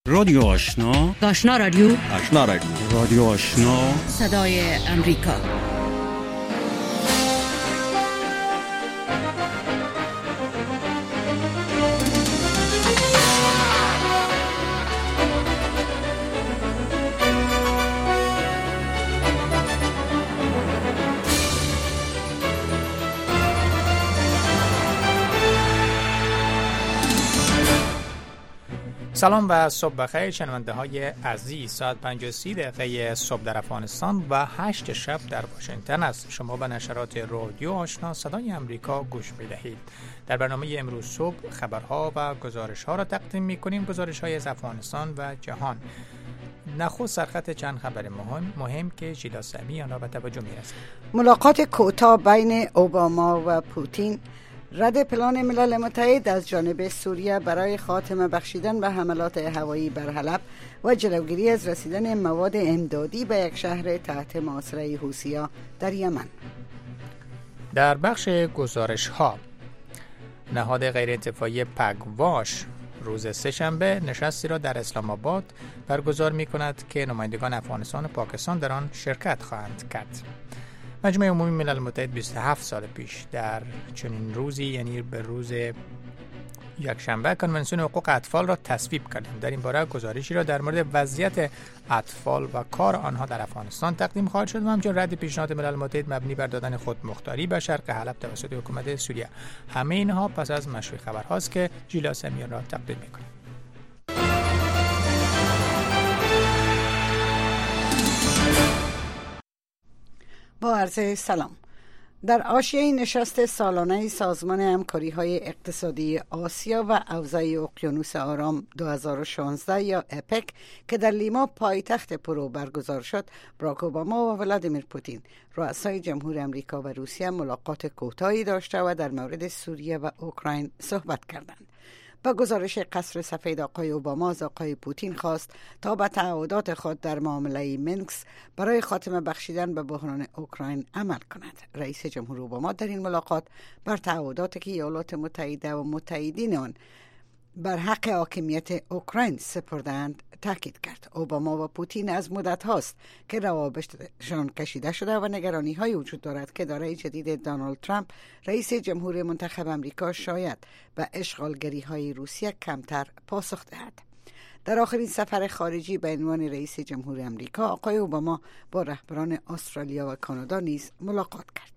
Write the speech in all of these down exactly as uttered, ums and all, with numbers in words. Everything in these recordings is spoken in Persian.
رادیو آشنا، آشنا رادیو، آشنا رادیو، رادیو آشنا، صدای امریکا. سلام و صبح بخیر شنونده های عزیز. ساعت پنج و سی دقیقه صبح در افغانستان و هشت شب در واشنگتن است. شما به نشرات رادیو آشنا صدای امریکا گوش می دهید. در برنامه امروز صبح خبرها و گزارش ها را تقدیم می کنیم. گزارش های از افغانستان و جهان. نخست سرخط چند خبر مهم مهم که ژیلا سمی آن را به توجه می رسد. ملاقات کوتاه بین اوباما و پوتین، رد پلان ملل متحد از جانب سوریه برای خاتمه بخشیدن به حملات هوایی بر حلب و جلوگیری از رسیدن مواد امدادی به یک شهر تحت محاصره حوثی‌ها در یمن. در بخش گزارش ها، نهاد غیرانتفاعی پگواش روز سه‌شنبه نشستی را در اسلام آباد برگزار می کند که نمایندگان افغانستان و پاکستان در آن شرکت خواهند کرد. مجمع عمومی ملل متحد بیست و هفت سال پیش در چنین روزی، یعنی به روز یکشنبه، کنونسیون حقوق اطفال را تصویب کرد. در این باره گزارشی را در مورد وضعیت اطفال و کار آنها در افغانستان تقدیم خواهد شد و همچنین رد پیشنهاد ملل متحد مبنی بر دادن خودمختاری به شرق حلب توسط حکومت سوریه. همه اینها پس از مشروع خبرهاست که ژیلا سمی را تقدیم می‌کنیم. با عرض سلام. در حاشیه نشست سالانه سازمان همکاری‌های اقتصادی آسیا و حوزه اقیانوس آرام دو هزار و شانزده یا اپک که در لیما پایتخت پرو برگزار شد، باراک اوباما و ولادیمیر پوتین رؤسای جمهور امریکا و روسیه ملاقات کوتاهی داشته و در مورد سوریه و اوکراین صحبت کردند. با گزارش قصر سفید، آقای اوباما از آقای پوتین خواست تا به تعهدات خود در معامله مینسک برای خاتمه بخشیدن به بحران اوکراین عمل کند. رئیس جمهور اوباما در این ملاقات بر تعهداتی که ایالات متحده و متحدین آن بر حق حاکمیت اوکراین سپردند تاکید کرد. اوباما و پوتین از مدت هاست که روابطشان کشیده شده و نگرانی های وجود دارد که اداره جدید دونالد ترامپ رئیس جمهور منتخب امریکا شاید به اشغالگری های روسیه کمتر پاسخ دهد. در آخرین سفر خارجی به عنوان رئیس جمهور امریکا، آقای اوباما با رهبران استرالیا و کانادا نیز ملاقات کرد.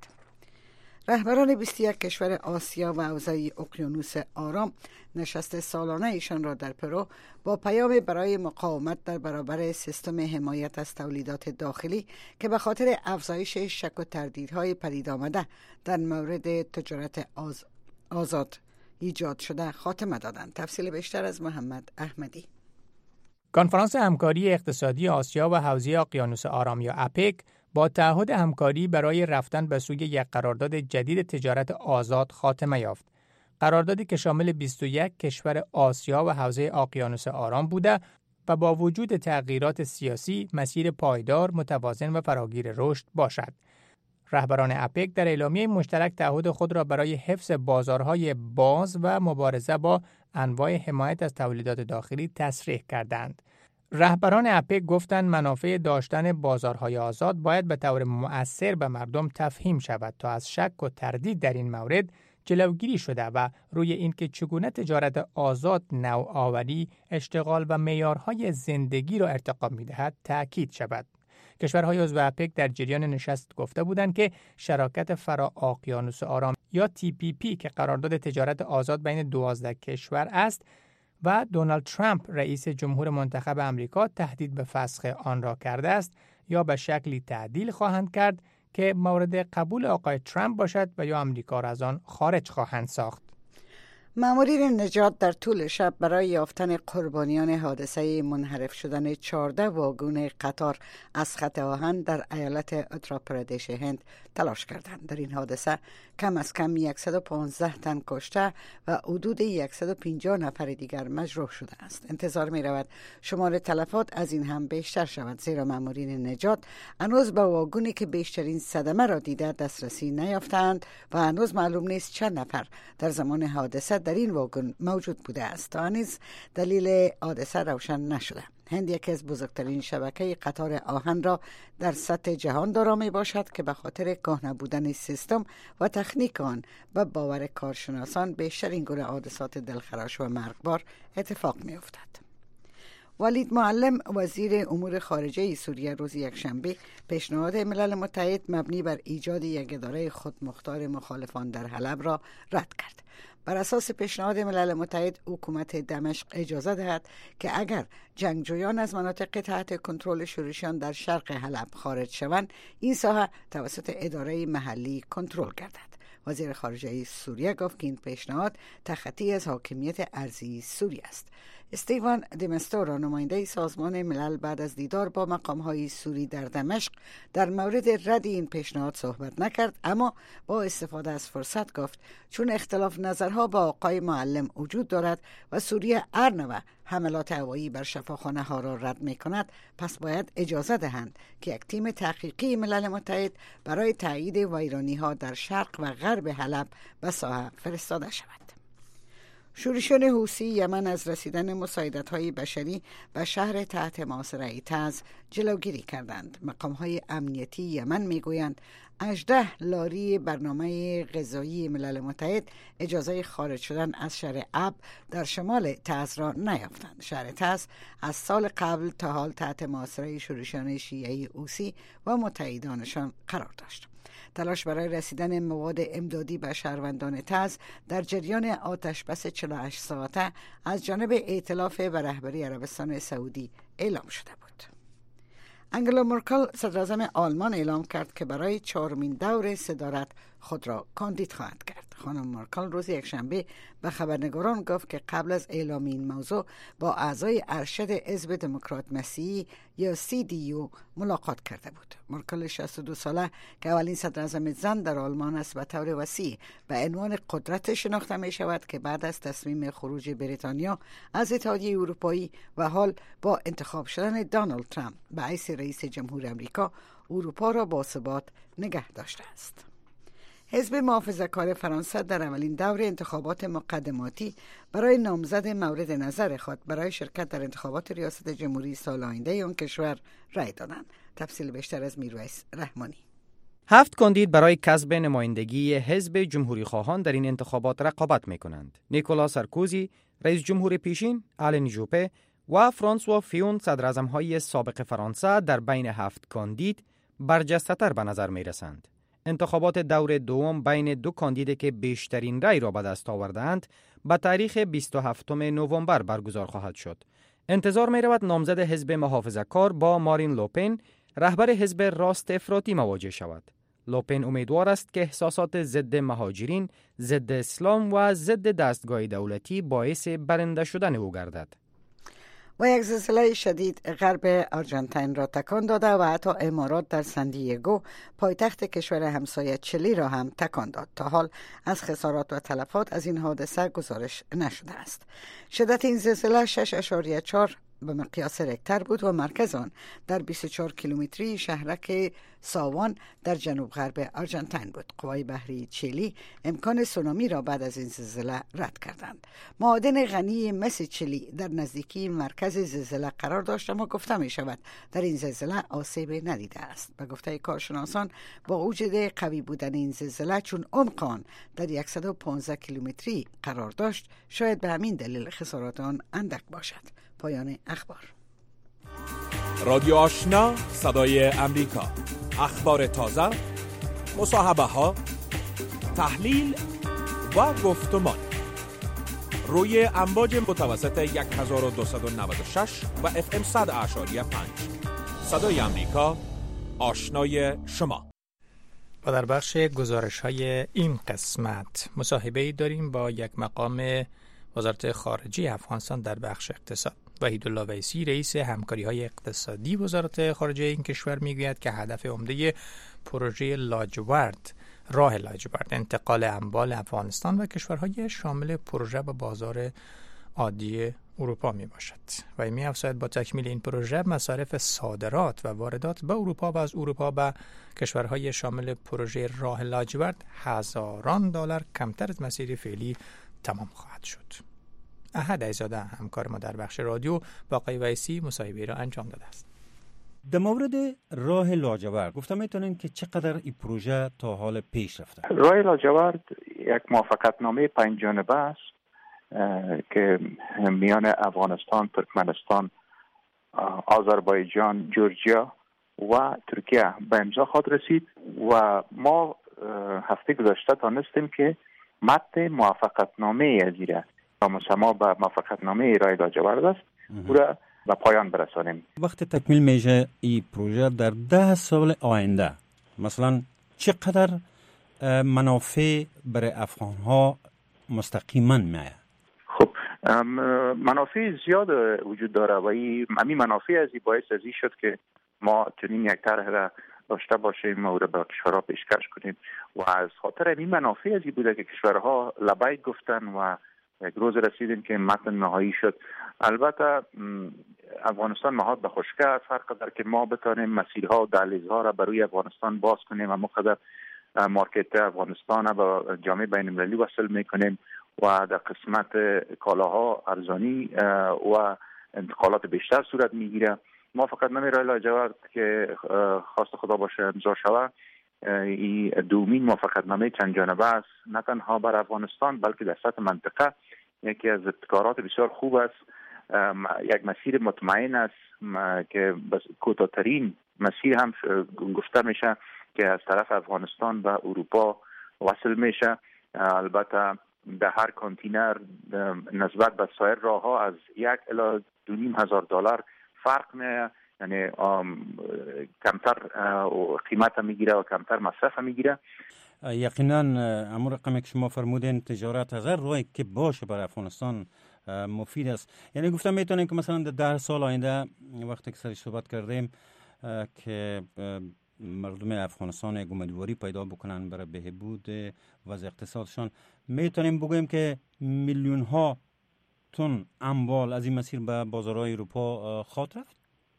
رهبران بیست و یک کشور آسیا و حوزه اقیانوس آرام نشست سالانه ایشان را در پرو با پیام برای مقاومت در برابر سیستم حمایت از تولیدات داخلی که به خاطر افزایش شک و تردیدهای پدید آمده در مورد تجارت آز... آزاد ایجاد شده خاتمه دادند. تفصیل بیشتر از محمد احمدی. کنفرانس همکاری اقتصادی آسیا و حوزه اقیانوس آرام یا اپک با تعهد همکاری برای رفتن به سوی یک قرارداد جدید تجارت آزاد خاتمه یافت. قراردادی که شامل بیست و یک کشور آسیا و حوزه اقیانوس آرام بوده و با وجود تغییرات سیاسی مسیر پایدار، متوازن و فراگیر رشد باشد. رهبران اپک در اعلامیه مشترک تعهد خود را برای حفظ بازارهای باز و مبارزه با انواع حمایت از تولیدات داخلی تصریح کردند. رهبران اپک گفتند منافع داشتن بازارهای آزاد باید به طور مؤثر به مردم تفهیم شود تا از شک و تردید در این مورد جلوگیری شده و روی اینکه چگونه تجارت آزاد نوآوری، اشتغال و معیارهای زندگی را ارتقا می‌دهد تأکید شود. کشورهای عضو اپک در جریان نشست گفته بودند که شراکت فرا اقیانوس آرام یا تی پی پی که قرارداد تجارت آزاد بین دوازده کشور است و دونالد ترامپ رئیس جمهور منتخب امریکا تهدید به فسخ آن را کرده است یا به شکلی تعدیل خواهند کرد که مورد قبول آقای ترامپ باشد و یا امریکا را از آن خارج خواهند ساخت. مامورین نجات در طول شب برای یافتن قربانیان حادثه منحرف شدن چهارده واگن قطار از خط آهن در ایالت اتر پردیش هند تلاش کردند. در این حادثه کم از کم صد و پانزده تن کشته و حدود صد و پنجاه نفر دیگر مجروح شده است. انتظار می رود شمار تلفات از این هم بیشتر شود، زیرا مامورین نجات هنوز به واگنی که بیشترین صدمه را دیده دسترسی نیافتند و هنوز معلوم نیست چند نفر در زمان حادثه در این واگن موجود بوده است. تا نیز دلیل حادثه روشن نشده. هند یکی از بزرگترین شبکه قطار آهن را در سطح جهان دارا می باشد که به خاطر کهنه بودن سیستم و تکنیک آن و باور کارشناسان بیشتر این گونه حادثات دلخراش و مرگبار اتفاق می افتد. ولید معلم وزیر امور خارجه سوریه روز یکشنبه پیشنهاد ملل متحد مبنی بر ایجاد یک اداره خودمختار مخالفان در حلب را رد کرد. بر اساس پیشنهاد ملل متحد حکومت دمشق اجازه دهد که اگر جنگجویان از مناطق تحت کنترل شورشیان در شرق حلب خارج شوند، این ساحه توسط اداره محلی کنترل گردد. وزیر خارجه سوریه گفت که این پیشنهاد تخطی از حاکمیت ارضی سوریه است. استیوان دمستورا نماینده سازمان ملل بعد از دیدار با مقام‌های سوری در دمشق در مورد رد این پیشنهاد صحبت نکرد، اما با استفاده از فرصت گفت چون اختلاف نظرها با آقای معلم وجود دارد و سوریه ارنوه حملات هوایی بر شفاخانه ها را رد می کند، پس باید اجازه دهند که یک تیم تحقیقی ملل متحد برای تایید ویرانی ها در شرق و غرب حلب به ساحه فرستاده شود. شورشیان حوثی یمن از رسیدن مساعدت‌های بشری به شهر تحت محاصره تعز جلوگیری کردند. مقام‌های امنیتی یمن می‌گویند هجده لاری برنامه غذایی ملل متحد اجازه خارج شدن از شهر اب در شمال تعز را نیافتند. شهر تعز از سال قبل تا حال تحت محاصره شورشیان شیعی حوثی و متحدانشان قرار داشت. تلاش برای رسیدن مواد امدادی به شهروندان تعز در جریان آتشبس چهل و هشت ساعته از جانب ائتلاف به رهبری عربستان سعودی اعلام شده بود. انگلا مرکل صدراعظم آلمان اعلام کرد که برای چهارمین دور صدارت خود را کاندید خواهد کرد. خانم مرکل روز یکشنبه به خبرنگاران گفت که قبل از اعلام این موضوع با اعضای ارشد حزب دموکرات مسیحی یا سی دی یو ملاقات کرده بود. مرکل شصت و دو ساله که اولین صدراعظم زن در آلمان است به طور وسیع به عنوان قدرت شناخته می شود که بعد از تصمیم خروج بریتانیا از اتحادیه اروپایی و حال با انتخاب شدن دونالد ترامپ به حیث رئیس جمهور امریکا اروپا را باثبات نگه داشته است. حزب محافظه‌کار فرانسه در اولین دور انتخابات مقدماتی برای نامزد مورد نظر خود برای شرکت در انتخابات ریاست جمهوری سال آینده آن کشور رای دادند. تفصیل بیشتر از میرویس رحمانی. هفت کاندید برای کسب نمایندگی حزب جمهوری خواهان در این انتخابات رقابت می‌کنند. نیکولا سارکوزی، رئیس جمهور پیشین، آلن جوپه و فرانسوا فیون صدراعظم‌های سابق فرانسه در بین هفت کاندید برجسته‌تر به نظر می‌رسند. انتخابات دور دوم بین دو کاندید که بیشترین رای را به دست آوردند به تاریخ بیست و هفتم نوامبر برگزار خواهد شد. انتظار می رود نامزد حزب محافظه‌کار با مارین لوپن، رهبر حزب راست افراطی مواجه شود. لوپن امیدوار است که احساسات ضد مهاجرین، ضد اسلام و ضد دستگاه دولتی باعث برنده شدن او گردد. و یک زلزله شدید غرب آرژانتین را تکان داده و حتی امارات در سندیگو پایتخت کشور همسایه چلی را هم تکان داد. تا حال از خسارات و تلفات از این حادثه گزارش نشده است. شدت این زلزله شش اشاریه چهار به مقیاس رکتر بود و مرکز آن در بیست و چهار کیلومتری شهرک ساوان در جنوب غرب آرژانتین بود. قوای بحری چیلی امکان سونامی را بعد از این زلزله رد کردند. معادن غنی مس چیلی در نزدیکی مرکز زلزله قرار داشت، اما گفته می شود در این زلزله آسیب ندیده است. به گفته کارشناسان با وجود قوی بودن این زلزله چون عمق آن در صد و پانزده کیلومتری قرار داشت، شاید به همین دلیل خسارات آن اندک باشد. پایان اخبار. رادیو آشنا، صدای امریکا. اخبار تازه، مصاحبه ها، تحلیل و گفتمان روی امواج متوسط هزار و دویست و نود و شش و اف ام صد اعشاری پنج. صدای امریکا، آشنای شما. و در بخش گزارش های این قسمت مصاحبه‌ای داریم با یک مقام وزارت خارجه افغانستان در بخش اقتصاد. وحیدالله ویسی، رئیس همکاری‌های اقتصادی وزارت خارجه این کشور، میگوید که هدف عمده پروژه لاجورد، راه لاجورد، انتقال اموال افغانستان و کشورهای شامل پروژه به بازار عادی اروپا می باشد. و می افزاید با تکمیل این پروژه مصارف صادرات و واردات به اروپا و از اروپا به کشورهای شامل پروژه راه لاجورد هزاران دلار کمتر از مسیر فعلی تمام خواهد شد. احد عیزاده همکار ما در بخش رادیو با آقای ویسی مصاحبه را انجام داده است. در مورد راه لاجورد گفتم میتونین که چقدر این پروژه تا حال پیش رفته؟ راه لاجورد یک موافقتنامه پنج جانبه است که میان افغانستان، ترکمنستان، آذربایجان، جورجیا و ترکیه به امضا خواهد رسید و ما هفته گذشته تانستیم که متن موافقتنامه ازیره و مسما به موافقتنامه راه لاجورد است او را به پایان برسانیم. وقت تکمیل میشه این پروژه در ده سال آینده مثلا چقدر منافع برای افغان ها مستقیما میآید؟ خب منافع زیاد وجود داره و این منافع از این باعث ازی شد که ما چنین یک طرح را داشته باشیم و را به کشورها پیشکش کنیم و از خاطر این منافع ازی بوده که کشورها لبیک گفتن و یک روز رسیدیم که متن نهایی شد. البته افغانستان نهاد به خشکه است هر قدر که ما بتانیم مسیرها و دهلیزها را برای افغانستان باز کنیم و مقدر مارکت افغانستان به جامعه بین المللی وصل میکنیم و در قسمت کالاها ارزانی و انتقالات بیشتر صورت میگیره. موافقتنامه راه لاجورد که خواست خدا باشه امضا شود این دومین موافقتنامه چند جانبه است، نه تنها بر افغانستان بلکه در سطح منطقه یکی از ابتکارات بسیار خوب است. یک مسیر مطمئن است که بس کوتاه‌ترین مسیر هم گفته میشه که از طرف افغانستان و اروپا وصل میشه. البته در هر کانتینر نسبت به سایر راه ها از یک الی دو نیم هزار دلار فرق میه، یعنی کمتر قیمت میگیره و کمتر مصرف میگیره. یقینا امور رقمی که شما فرمودین تجارت از هر راهی که باشه برای افغانستان مفید است. یعنی گفتم میتونیم که مثلا در ده سال آینده وقتی که سرش صحبت کردیم که مردم افغانستان یک امیدواری پیدا بکنن برای بهبود وضع اقتصادشان، میتونیم بگوییم که میلیون ها تن اموال از این مسیر به بازارهای اروپا خواهد رفت.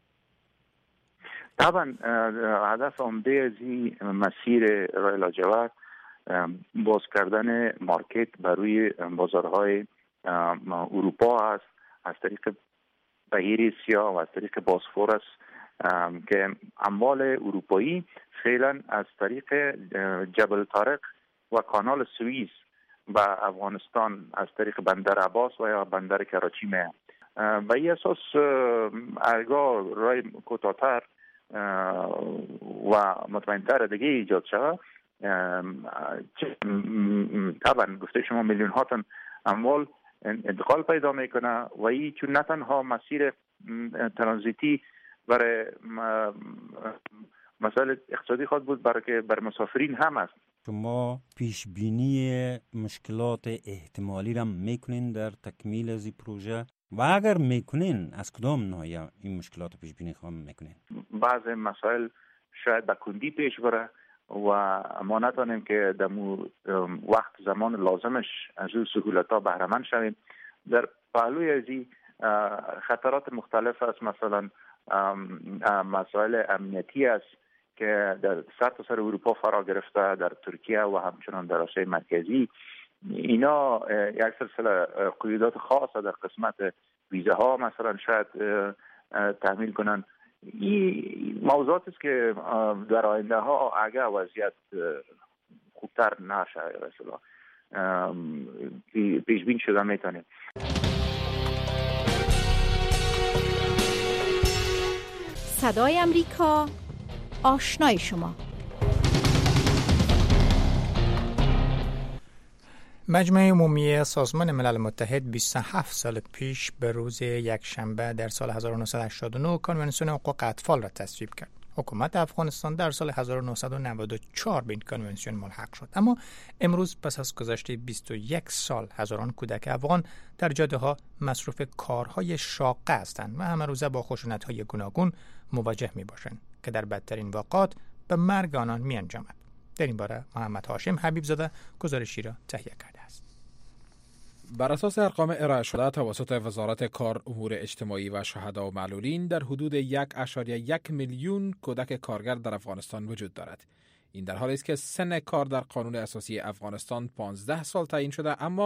طبعا هدف عمده از این مسیر راه لاجورد باز کردن مارکت برای بازارهای اروپا است از طریق بحیر سیاه و از طریق باسفورس که اموال اروپایی فعلا از طریق جبل طارق و کانال سوئیس به افغانستان از طریق بندر عباس و یا بندر کراچی میاد. به این اساس ارگاه راه کوتاه‌تر و مطمئن‌تر دیگه ایجاد شود، طبعا گفته شما میلیون ها تن اموال انتقال پیدا میکنه و این چون نه تنها مسیر ترانزیتی برای مسائل اقتصادی خود بود برای که بر مسافرین هم است. شما پیش بینی مشکلات احتمالی را میکنین در تکمیل از این پروژه و اگر میکنین از کدام ناحیه این مشکلات پیش بینی خواهم میکنین؟ بعض مسائل شاید به کندی پیش بره و ما نتونیم که در وقت زمان لازمش از اون سهولت‌ها بهره مند شویم. در پهلوی از این خطرات مختلف است، مثلا مسائل امنیتی است که در سر تا سر اروپا فرا گرفته، در ترکیه و همچنان در آسیای مرکزی. اینا یک سلسله قیودات خاصه در قسمت ویزه ها مثلا شاید تحمیل کنن. این موضوعات است که در آینده ها اگر وضعیت خوبتر نشه مثلا پیش بین شده میتونه. صدای امریکا، آشنای شما. مجمع عمومی سازمان ملل متحد بیست و هفت سال پیش به روز یکشنبه در سال هزار و نهصد و هشتاد و نه کنوانسیون حقوق اطفال را تصویب کرد. حکومت افغانستان در سال هزار و نهصد و نود و چهار به این کنوانسیون ملحق شد، اما امروز پس از گذشته بیست و یک سال هزاران کودک افغان در جاده‌ها مصروف کارهای شاقه هستند و همه روزه با خشونت‌های گوناگون مواجه می‌باشند که در بدترین واقعات به مرگ آنان می‌انجامد. در این باره محمد هاشم حبیب زاده گزارشی را تهیه کرده است. بر اساس ارقام ارائه شده توسط وزارت کار، امور اجتماعی و شهدا و معلولین در حدود یک ممیز یک میلیون کودک کارگر در افغانستان وجود دارد. این در حالی است که سن کار در قانون اساسی افغانستان پانزده سال تعیین شده، اما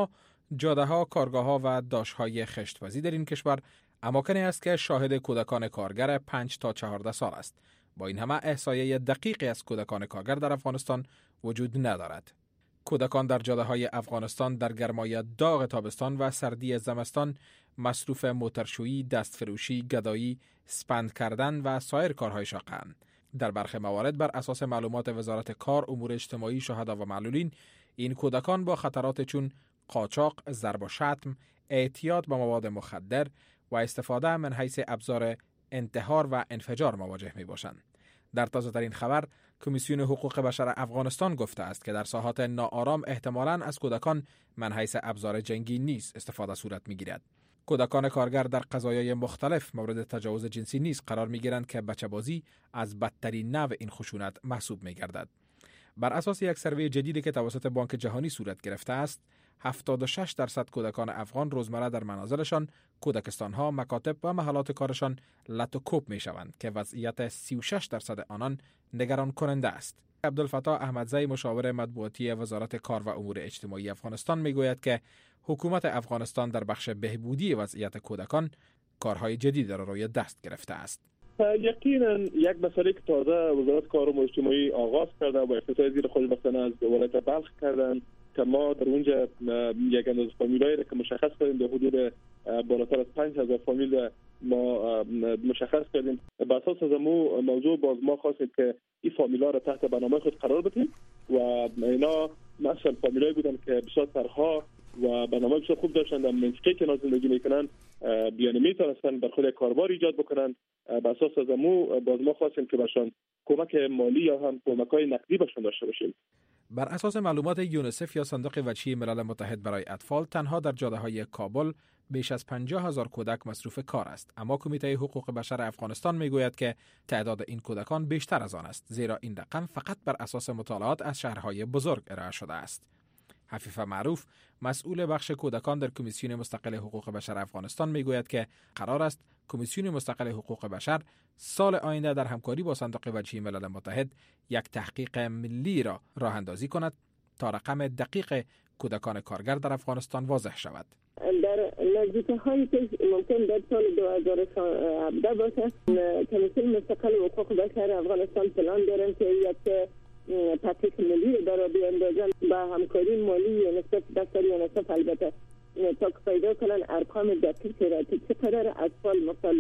جاده‌ها، کارگاه‌ها و داشت‌های خشت‌بازی در این کشور اماکنی است که شاهد کودکان کارگر پنج تا چهارده سال است. با این همه احصایه دقیقی از کودکان کارگر در افغانستان وجود ندارد. کودکان در جاده‌های افغانستان در گرمای داغ تابستان و سردی زمستان مصروف موترشویی، دستفروشی، گدایی، سپند کردن و سایر کارهای شاق‌اند. در برخی موارد بر اساس معلومات وزارت کار، امور اجتماعی، شهدا و معلولین، این کودکان با خطرات چون قاچاق، ضرب و شتم، اعتیاد به مواد مخدر و استفاده من حیث ابزار انتحار و انفجار مواجه می باشند. در تازه‌ترین خبر، کمیسیون حقوق بشر افغانستان گفته است که در ساحات ناآرام احتمالاً از کودکان من حیث ابزار جنگی نیز استفاده صورت می‌گیرد. کودکان کارگر در قضایای مختلف مورد تجاوز جنسی نیز قرار می‌گیرند که بچه‌بازی از بدترین نوع این خشونت محسوب می‌گردد. بر اساس یک سروی جدیدی که توسط بانک جهانی صورت گرفته است، هفتاد و شش درصد کودکان افغان روزمره در منازلشان، کودکستان‌ها، مکاتب و محلات کارشان لط و کوب می‌شوند که وضعیت سی و شش درصد آنان نگران کننده است. عبدالفتاح احمدزی، مشاور مطبوعاتی وزارت کار و امور اجتماعی افغانستان میگوید که حکومت افغانستان در بخش بهبودی وضعیت کودکان کارهای جدید را روی دست گرفته است. یقینا یک مسئله که تازه وزارت کار و امور اجتماعی آغاز کرده و اختصاص زیر خوشبختانه از ولایت بلخ کردن که ما در اونجا یک اندازه فامیلایی را که مشخص کردیم در حدود بالاتر از پنج هزار فامیل ما مشخص کردیم. به اساس از مو موضوع باز ما خواستیم که این فامیل‌ها را تحت برنامه خود قرار بدیم و اینا مثلا فامیلایی بودن که بسیار ترها و برنامه بسیار خوب داشتند، در منطقه که زندگی میکنن بیان میتونستن بر خود کاربار ایجاد بکنن. به اساس از مو باز ما خواستیم که برشان کمک مالی یا هم کمک‌های نقدی برشان داشته باشیم. بر اساس معلومات یونیسف یا صندوق وجهی ملل متحد برای اطفال، تنها در جاده‌های کابل بیش از پنجاه هزار کودک مصروف کار است، اما کمیته حقوق بشر افغانستان میگوید که تعداد این کودکان بیشتر از آن است، زیرا این رقم فقط بر اساس مطالعات از شهرهای بزرگ ارائه شده است. حفیظ معروف، مسئول بخش کودکان در کمیسیون مستقل حقوق بشر افغانستان میگوید که قرار است کمیسیون مستقل حقوق بشر سال آینده در همکاری با صندوق وجهی ملل متحد یک تحقیق ملی را راه اندازی کند تا رقم دقیق کودکان کارگر در افغانستان واضح شود. در نزدیک هایی که ممکن در سال دو هزار و هفده باشه، کمیسیون مستقل حقوق بشر افغانستان پلان دارن که یک تحقیق ملی را بیاندازن با همکاری مالی یونیسف، دفتر یونیسف البته، تا پیدا کنن ارقام دقیقی را که چقدر اطفال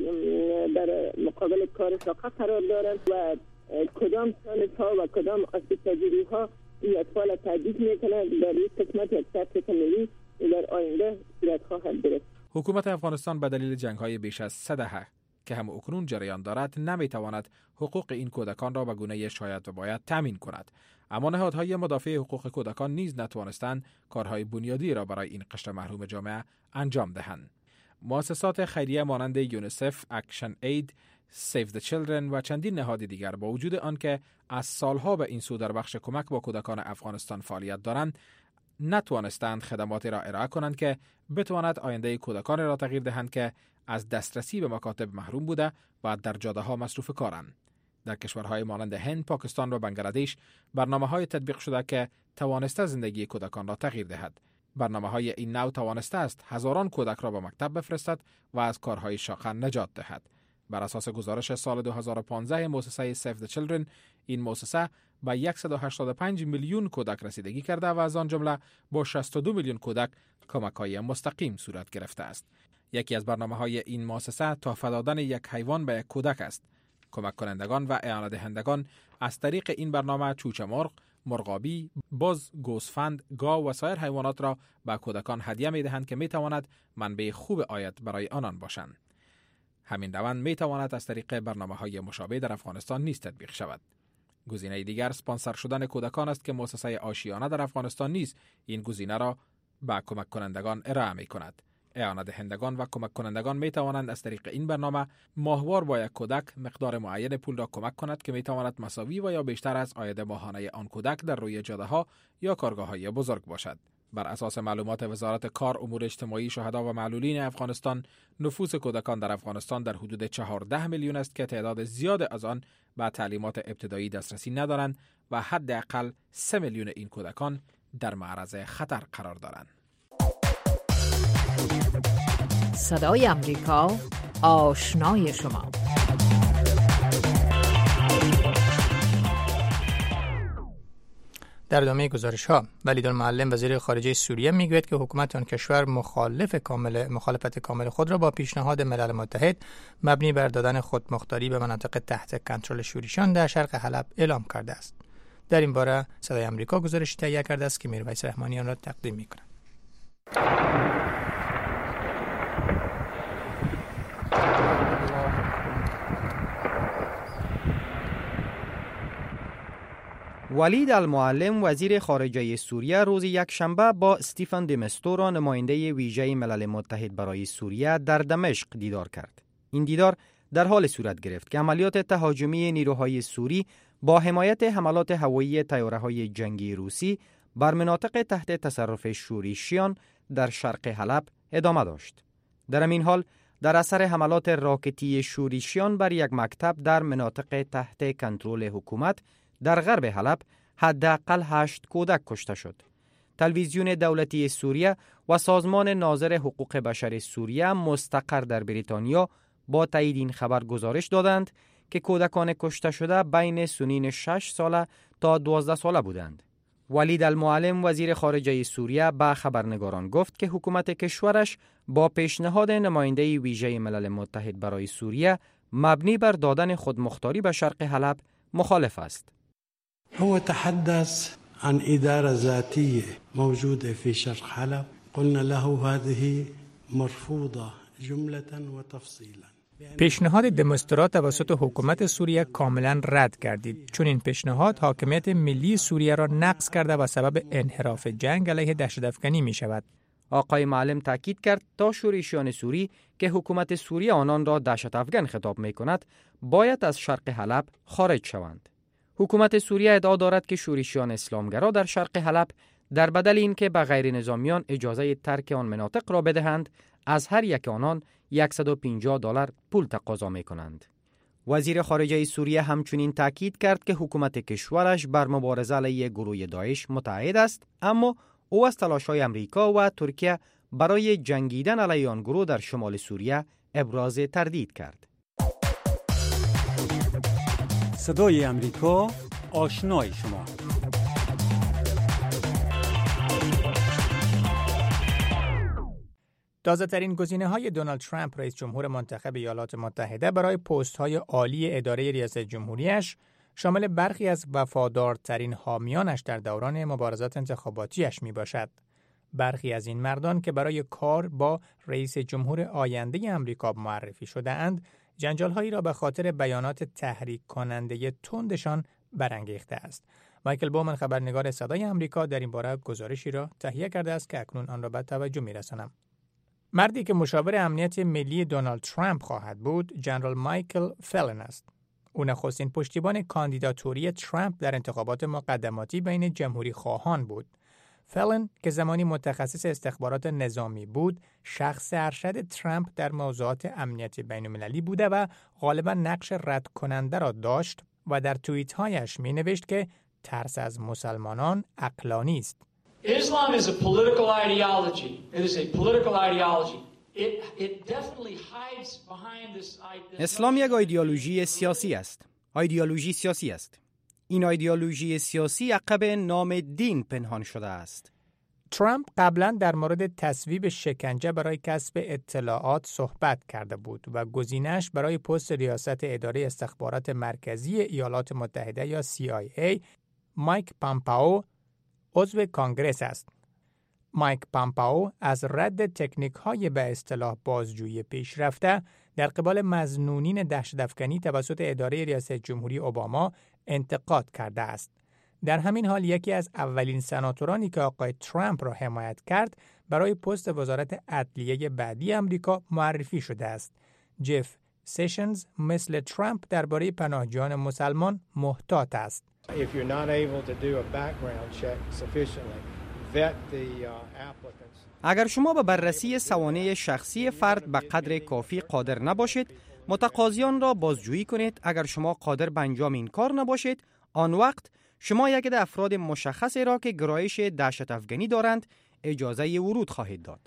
در مقابل کار شاقه قرار دارند و کدام سالها و کدام آسیب پذیری ها این اطفال تهدید میکنند. در این قسمت یک تحقیق ملی در آینده صورت خواهد گرفت. حکومت افغانستان به دلیل جنگ‌های بیش از سه دهه که هم اکنون جریان دارد نمیتواند حقوق این کودکان را به گونه شاید و باید تامین کند، اما نهادهای مدافع حقوق کودکان نیز نتوانستند کارهای بنیادی را برای این قشر محروم جامعه انجام دهند. مؤسسات خیریه مانند یونیسف، اکشن اید، سیو د چیلدرن و چندین نهاد دیگر با وجود آنکه از سالها به این سو در بخش کمک با کودکان افغانستان فعالیت دارند، نتوانستند خدماتی را ارائه کنند که بتواند آینده کودکان را تغییر دهند که از دسترسی به مکاتب محروم بوده و در جاده‌ها مصروف کارند. در کشورهای مانند هند، پاکستان و بنگلادش برنامه‌های تطبیق شده که توانسته زندگی کودکان را تغییر دهد. برنامه‌های این نوع توانسته است هزاران کودک را به مکتب بفرستد و از کارهای شاقه نجات دهد. بر اساس گزارش سال دو هزار و پانزده مؤسسه سیو د چیلدرن، این مؤسسه به صد و هشتاد و پنج میلیون کودک رسیدگی کرده و از آن جمله با شصت و دو میلیون کودک کمک‌های مستقیم صورت گرفته است. یکی از برنامه‌های این مؤسسه تحفه دادن یک حیوان به یک کودک است. کمک کنندگان و اعانه دهندگان از طریق این برنامه چوچه مرغ، مرغابی، بز، گوسفند، گاو و سایر حیوانات را به کودکان هدیه می‌دهند که می‌تواند منبع خوب عاید برای آنان باشند. همین روند می‌تواند از طریق برنامه‌های مشابه در افغانستان نیز تطبیق شود. گزینه دیگر اسپانسر شدن کودکان است که مؤسسه آشیانه در افغانستان نیز این گزینه را به کمک کنندگان ارائه می‌کند. اعانه دهندگان و کمک کنندگان می توانند از طریق این برنامه ماهوار با یک کودک مقدار معین پول را کمک کند که می تواند مساوی و یا بیشتر از عاید ماهانه آن کودک در روی جاده‌ها یا کارگاه‌های بزرگ باشد. بر اساس معلومات وزارت کار، امور اجتماعی، شهدا و معلولین افغانستان، نفوس کودکان در افغانستان در حدود چهارده میلیون است که تعداد زیاد از آن به تعلیمات ابتدایی دسترسی ندارند و حداقل سه میلیون این کودکان در معرض خطر قرار دارند. صدای امریکا، آشنای شما. در ادامه گزارش ها، ولیدالمعلم وزیر خارجه سوریه میگوید که حکومت آن کشور مخالف کامل مخالفت کامل خود را با پیشنهاد ملل متحد مبنی بر دادن خودمختاری به مناطق تحت کنترل شوریشان در شرق حلب اعلام کرده است. در این باره صدای امریکا گزارشی تهیه کرده است که میرویس رحمانی آن را تقدیم می‌کند. ولید المعلم وزیر خارجه سوریه روز یکشنبه با استیفن د مستورا نماینده ویژه ملل متحد برای سوریه در دمشق دیدار کرد. این دیدار در حال صورت گرفت که عملیات تهاجمی نیروهای سوری با حمایت حملات هوایی طیاره‌های جنگی روسی بر مناطق تحت تصرف شوریشیان در شرق حلب ادامه داشت. در همین حال در اثر حملات راکتی شوریشیان بر یک مکتب در مناطق تحت کنترل حکومت در غرب حلب حداقل هشت کودک کشته شد. تلویزیون دولتی سوریه و سازمان ناظر حقوق بشر سوریه مستقر در بریتانیا با تایید این خبر گزارش دادند که کودکان کشته شده بین سنین شش ساله تا دوازده ساله بودند. ولید المعلم وزیر خارجه سوریه به خبرنگاران گفت که حکومت کشورش با پیشنهاد نماینده ویژه ملل متحد برای سوریه مبنی بر دادن خودمختاری به شرق حلب مخالف است. هو تحدث عن إدارة ذاتية موجودة في شرق حلب قلنا له هذه مرفوضة جملة وتفصيلا. پیشنهاد دمستورا توسط حکومت سوریه کاملا رد گردید، چون این پیشنهاد حاکمیت ملی سوریه را نقض کرده و سبب انحراف جنگ علیه دهشت‌افکنی می شود. آقای معلم تاکید کرد تا شوریشیان سوری که حکومت سوریه آنان را دهشت افکن خطاب می کند باید از شرق حلب خارج شوند. حکومت سوریه ادعا دارد که شوریشیان اسلامگرا در شرق حلب در بدل اینکه به غیر نظامیان اجازه ترک آن مناطق را بدهند، از هر یک آنان صد و پنجاه دلار پول تقاضا می کنند. وزیر خارجه سوریه همچنین تاکید کرد که حکومت کشورش بر مبارزه علیه گروه داعش متعهد است، اما او از تلاش‌های امریکا و ترکیه برای جنگیدن علیه آن گروه در شمال سوریه ابراز تردید کرد. صدای امریکا، آشنای شما. تازه‌ترین گزینه‌های دونالد ترامپ رئیس جمهور منتخب ایالات متحده برای پست‌های عالی اداره ریاست جمهوریش شامل برخی از وفادارترین حامیانش در دوران مبارزات انتخاباتیش میباشد. برخی از این مردان که برای کار با رئیس جمهور آینده امریکا معرفی شده اند، جنجال‌هایی را به خاطر بیانات تحریک کننده تندشان برانگیخته است. مایکل بومن خبرنگار صدای امریکا در این باره گزارشی را تهیه کرده است که اکنون آن را به توجه می‌رسانم. مردی که مشاور امنیت ملی دونالد ترامپ خواهد بود، جنرال مایکل فلن است. او نخستین پشتیبان کاندیداتوری ترامپ در انتخابات مقدماتی بین جمهوری خواهان بود. فلن که زمانی متخصص استخبارات نظامی بود، شخص ارشد ترامپ در موضوعات امنیت بین‌المللی بوده و غالباً نقش رد کننده را داشت و در توییت‌هایش می‌نوشت که ترس از مسلمانان عقلانی است. Islam is a political ideology. It is a political ideology. It it definitely hides behind this idea. اسلام یک ایدئولوژی سیاسی است. ایدئولوژی سیاسی است. این ایدئولوژی سیاسی عقب نام دین پنهان شده است. ترامپ قبلا در مورد تصویب شکنجه برای کسب اطلاعات صحبت کرده بود و گزینه‌اش برای پست ریاست اداره استخبارات مرکزی ایالات متحده یا سی آی ای مایک پامپائو عضو کانگرس است. مایک پامپائو از رد تکنیک‌های به اصطلاح بازجویی پیشرفته در قبال مظنونین دهشت‌افکنی توسط اداره ریاست جمهوری اوباما انتقاد کرده است. در همین حال یکی از اولین سناتورانی که آقای ترامپ را حمایت کرد برای پست وزارت عدلیه بعدی آمریکا معرفی شده است. جف سیشنز مثل ترامپ درباره پناهجویان مسلمان محتاط است. If you're not able to do a background check sufficiently, vet the uh, applicants. اگر شما به بررسی سوانح شخصی فرد به قدر کافی قادر نباشید، متقاضیان را بازجویی کنید. اگر شما قادر به انجام این کار نباشید، آن وقت شما یکی از افراد مشخصی را که گرایش دهشت افغانی دارند اجازه ورود خواهید داد.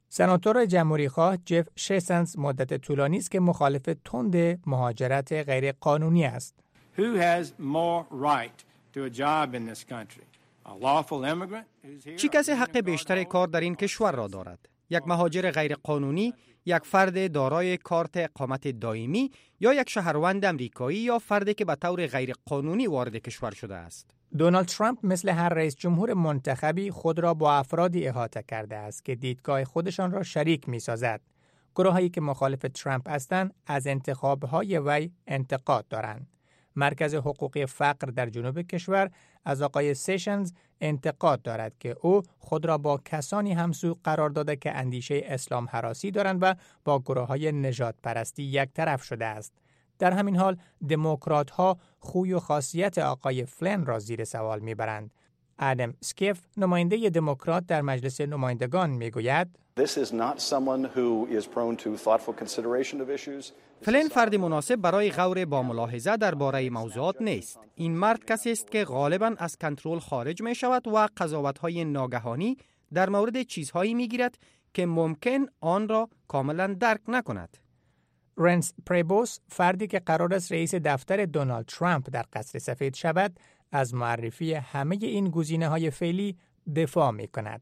سناتور جمهوری‌خواه جف سیشنز مدت طولانی است که مخالف تند مهاجرت غیر قانونی است. Who has more right to a job in this country? A lawful immigrant who's here? چی کسی حق بیشتر کار در این کشور را دارد؟ یک مهاجر غیر قانونی، یک فرد دارای کارت اقامت دائمی یا یک شهروند امریکایی یا فردی که به طور غیر قانونی وارد کشور شده است؟ دونالد ترامپ مثل هر رئیس جمهور منتخبی خود را با افرادی احاطه کرده است که دیدگاه خودشان را شریک می‌سازد. گروهایی که مخالف ترامپ هستند از انتخاب‌های وی انتقاد دارند. مرکز حقوقی فقر در جنوب کشور از آقای سیشنز انتقاد دارد که او خود را با کسانی همسو قرار داده که اندیشه اسلام هراسی دارند و با گروه‌های نژاد پرستی یک طرف شده است. در همین حال دموکرات‌ها خوی و خاصیت آقای فلن را زیر سوال می‌برند. آدم اسکیف نماینده دموکرات در مجلس نمایندگان می‌گوید فلن فرد مناسب برای غور با ملاحظه درباره موضوعات نیست. این مرد کسی است که غالباً از کنترل خارج می شود و قضاوت‌های ناگهانی در مورد چیزهایی می‌گیرد که ممکن آن را کاملاً درک نکند. رنس پریبوس فردی که قرار است رئیس دفتر دونالد ترامپ در قصر سفید شود از معرفی همه این گزینه‌های فعلی دفاع می‌کند.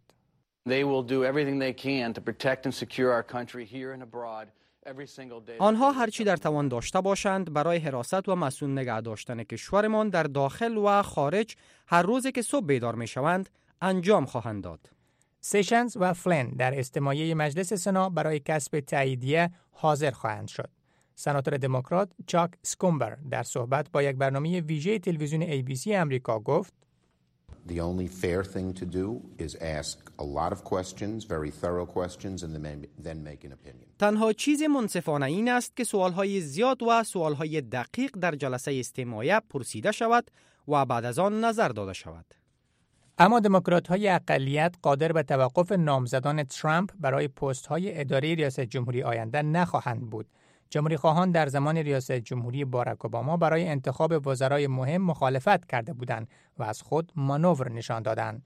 آنها هرچی در توان داشته باشند برای حراست و مسئول نگه داشتن کشورمان در داخل و خارج هر روزی که صبح بیدار می‌شوند انجام خواهند داد. سیشنز و فلن در اجتماعیه مجلس سنا برای کسب تاییدیه حاضر خواهند شد. سناتور دموکرات چاک اسکومبر در صحبت با یک برنامه ویژه تلویزیون ای بی سی امریکا گفت The only fair thing to do is ask a lot of questions, very thorough questions, and then make an opinion. تنها چیز منصفانه این است که سوالهای زیاد و سوالهای دقیق در جلسه استماعیه پرسیده شود و بعد از آن نظر داده شود. اما دموکرات‌های اقلیت قادر به توقف نامزدان ترامپ برای پست‌های اداره ریاست جمهوری آینده نخواهند بود. جمهوری‌خواهان در زمان ریاست جمهوری باراک اوباما برای انتخاب وزرای مهم مخالفت کرده بودند و از خود مانور نشان دادند.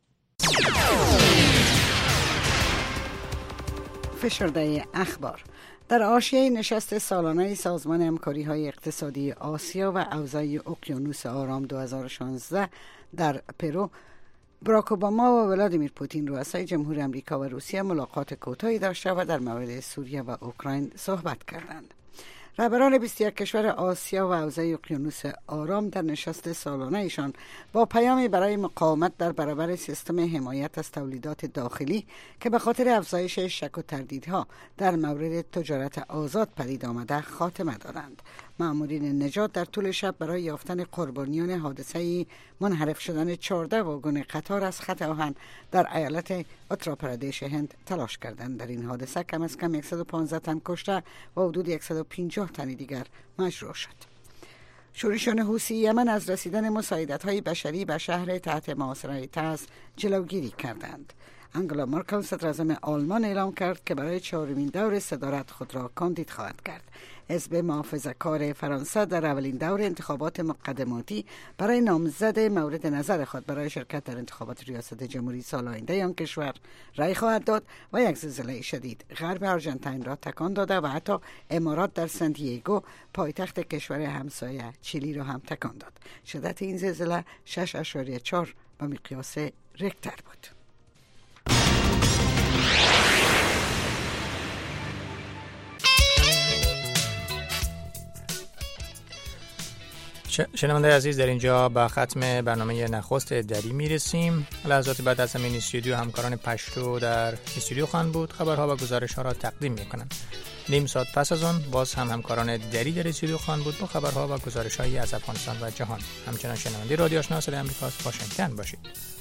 فشرده اخبار در حاشیه نشست سالانه سازمان همکاری‌های اقتصادی آسیا و حوزه اقیانوس آرام دو هزار و شانزده در پرو، باراک اوباما و ولادیمیر پوتین رؤسای جمهور آمریکا و روسیه ملاقات کوتاهی داشته و در مورد سوریه و اوکراین صحبت کردند. رهبران بیست و یک کشور آسیا و حوزه اقیانوس آرام در نشست سالانه ایشان با پیامی برای مقاومت در برابر سیستم حمایت از تولیدات داخلی که به خاطر افزایش شک و تردیدها در مورد تجارت آزاد پدید آمده خاتمه دادند. مأمورین نجات در طول شب برای یافتن قربانیان حادثه منحرف شدن چهارده واگن قطار از خط آهن در ایالت اتر پردیش هند تلاش کردند. در این حادثه کم از کم صد و پانزده تن کشته و حدود صد و پنجاه تن دیگر مجروح شد. شورشیان حوثی یمن از رسیدن مساعدت‌های بشری به شهر تحت محاصره تعز جلوگیری کردند. انگلا مارکل صدراعظم آلمان اعلام کرد که برای چهارمین دور صدارت خود را کاندید خواهد کرد. حزب محافظه‌کار فرانسه در اولین دور انتخابات مقدماتی برای نامزد مورد نظر خود برای شرکت در انتخابات ریاست جمهوری سال آینده آن کشور رأی خواهد داد و یک زلزله شدید غرب آرژانتین را تکان داده و حتی امارات در سن دیگو پایتخت کشور همسایه چیلی را هم تکان داد. شدت این زلزله شش اشاریه چهار به مقیاس ریکتر بود. شنونده عزیز، در اینجا به ختم برنامه نخست دری میرسیم. لحظات بعد از همین استودیو همکاران پشتو در استودیو خواهند بود، خبرها و گزارش ها را تقدیم میکنند. نیم ساعت پس از آن باز هم همکاران دری در استودیو خواهند بود با خبرها و گزارش هایی از افغانستان و جهان. همچنان شنونده رادیو آشنا صدای آمریکا از واشنگتن باشید.